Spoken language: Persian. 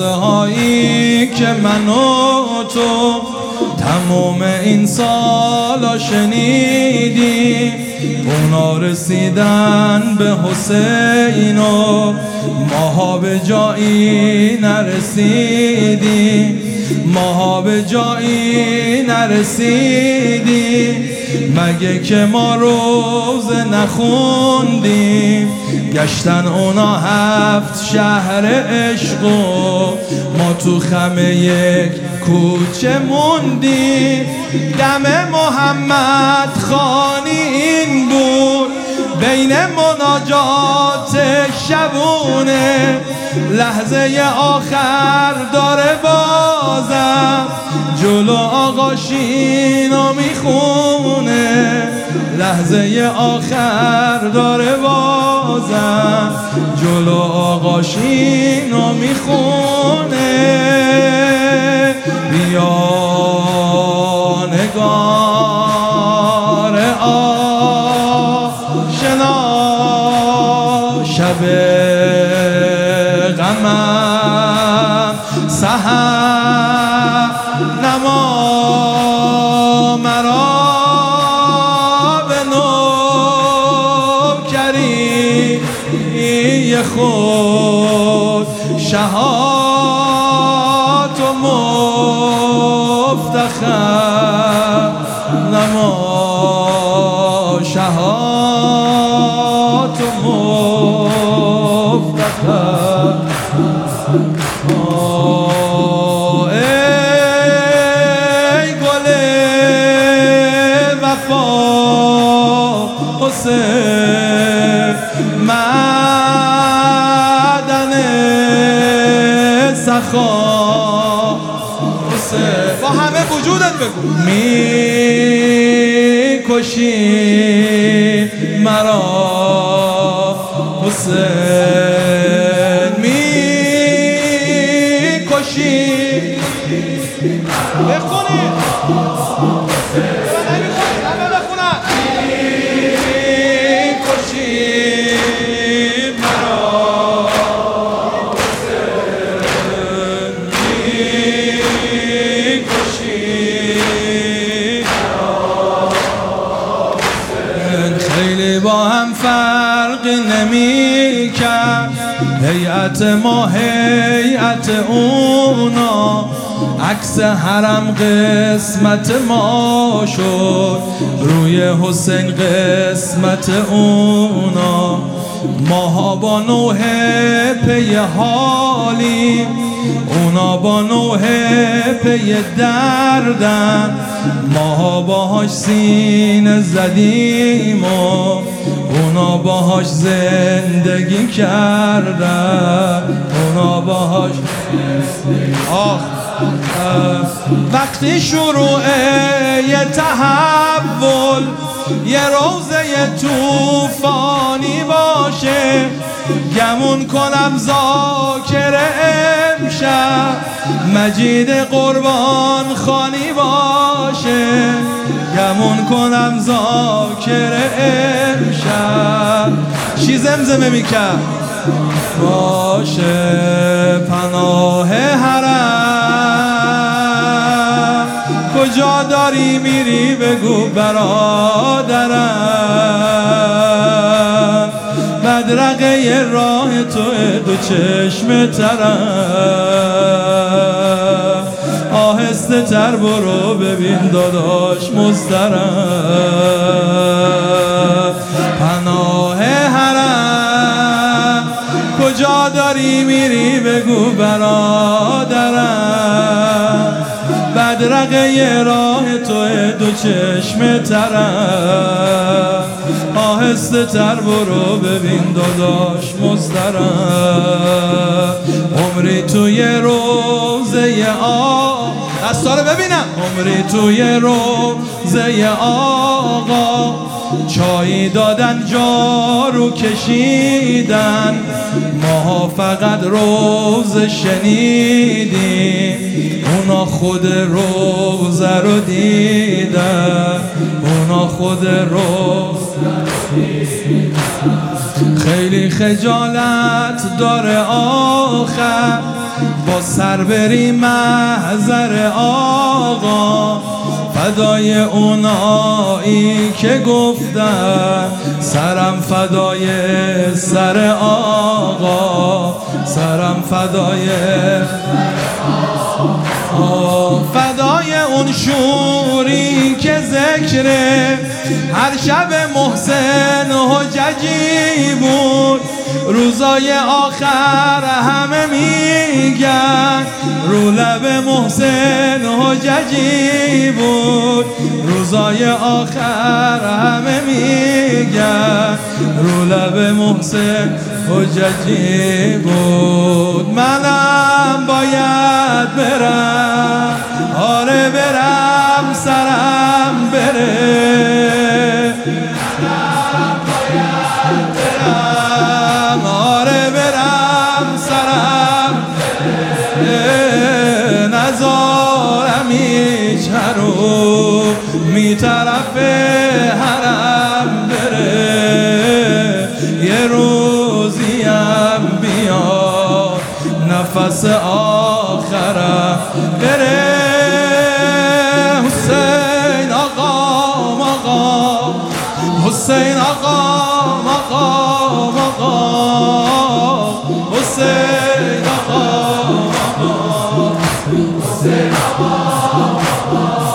قصه هایی که من و تو تمام این سالا شنیدیم، اونا رسیدن به حسین و ماها به جایی نرسیدیم، ماها به جایی نرسیدیم. مگه که ما روزه نخوندیم، گشتن اونا 7 شهر عشق و ما تو خم یک کوچه موندیم. دم محمد خانی این بود بین مناجات شبونه، لحظه آخر داره بازم جلو آغاشینو میخونه، لحظه آخر داره بازم جلو آغاشینو میخونه. بیا نگار آشنا شب غمم سحر نما مرا به نوکری خود شهات و مفتخر نما، شهات و مفتخر. ای گل وفا حسین، معدن سخا حسین، با همه وجودت بگو. میکشی مرا حسین، میکشی بخونی همه بخونن. میکشی مرا حسین، میکشی خیلی با هم فرق نمی کرد، هیئت ما هیئت اونا، عکس حرم قسمت ما شد، روی حسین قسمت اونا. ماها با نوح پی حالیم، اونا با نوح پی دردن، ماها باهاش سینه زدیم و اونا باهاش زندگی کردن، اونا باهاش وقتی شروع یه تحول، یه روزه توفانی باشه، گمون کنم ذاکر امشب مجید قربان خانی باشه، گمون کنم ذاکر امشب چی زمزمه میکرد باشه. پناه حرم کجا داری میری بگو برادرم، بدرقه راه تو دو چشم ترم، آهسته تر برو ببین داداش مضطرم. پناه حرم کجا داری میری بگو برادرم، بدرقه راه تو دو چشم ترم، آهسته تر برو ببین داداش مضطرم. عمری توی روزه دستا رو ببینم، عمری توی روزه آقا، چایی دادن جارو کشیدن، ما فقط روز شنیدیم، اونا خود روزه رو دیدن، اونا خود روزه رو دیدن. خیلی خجالت داره آخر با سر بری محضر آقا، فدای اونایی که گفتن سرم فدای سر آقا، سرم فدای فدای اون شوری که ذکره هر شب محسن حججی بود. روزای آخر همه میگن رو لب محسن حججی بود. روزای آخر همه میگن رو لب محسن حججی بود. منم باید برم، آره برم، سرم بره، منم باید برم، آره برم، سرم بره. نزارم هیچ رو می طرف حرم بره، یه روزیم بیاد نفس آخرم بره. حسین آقا آقا، حسین آقا آقا آقا، حسین آقا آقا، حسین آقا آقا.